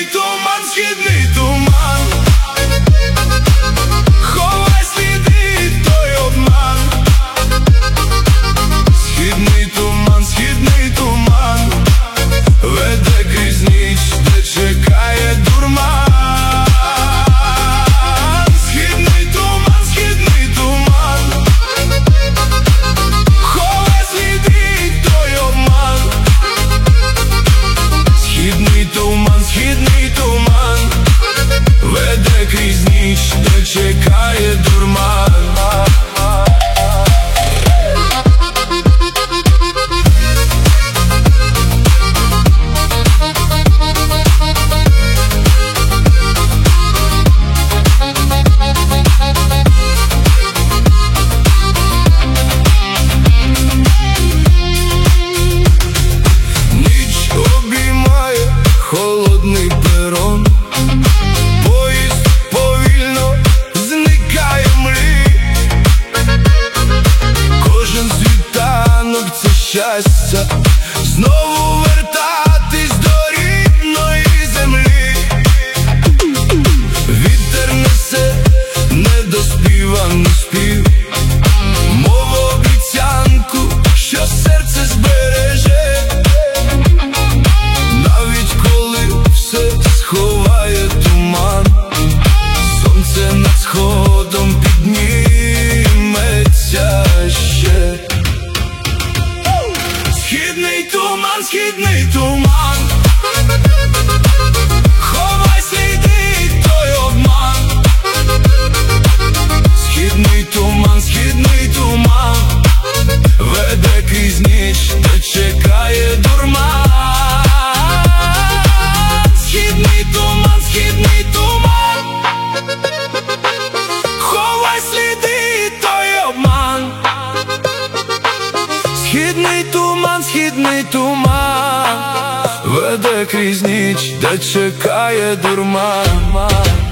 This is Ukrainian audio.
туман, східний туман, ховай сліди, той обман. Східний туман, веде крізь ніч, де чекає дурман. Східний туман, ховай сліди, той обман. Східний туман, веде крізь ніч, де чекає дурман. Холодний перон, поїзд повільно зникає в мрі. Кожен світанок – це щастя, знову вертатись до рідної землі. Вітер несе недоспіваний спів, мов обіцянку, що серце збереже. Сховає туман, сонце над сходом підніметься ще. Східний туман, ховай сліди, той обман. Східний туман, веде крізь ніч, де чекає дурман. Східний туман, ховай сліди, той обман. Східний туман, веде крізь ніч, де чекає дурман.